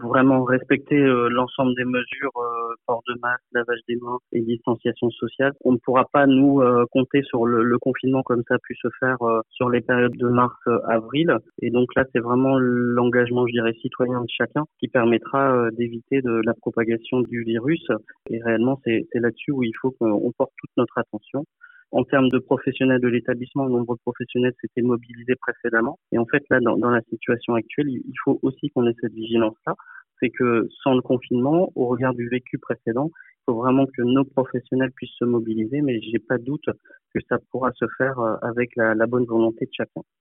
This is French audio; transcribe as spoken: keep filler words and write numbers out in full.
vraiment respecter euh, l'ensemble des mesures, euh, port de masque, lavage des mains et distanciation sociale. On ne pourra pas, nous, euh, compter sur le, le confinement comme ça a pu se faire euh, sur les périodes de mars-avril. Et donc là, c'est vraiment l'engagement, je dirais, citoyen de chacun qui permettra euh, d'éviter de la propagation du virus. Et réellement, c'est c'est là-dessus où il faut qu'on porte toute notre attention. En termes de professionnels de l'établissement, de nombreux professionnels s'étaient mobilisés précédemment. Et en fait, là, dans, dans la situation actuelle, il faut aussi qu'on ait cette vigilance-là. C'est que sans le confinement, au regard du vécu précédent, il faut vraiment que nos professionnels puissent se mobiliser, mais j'ai pas de doute que ça pourra se faire avec la, la bonne volonté de chacun.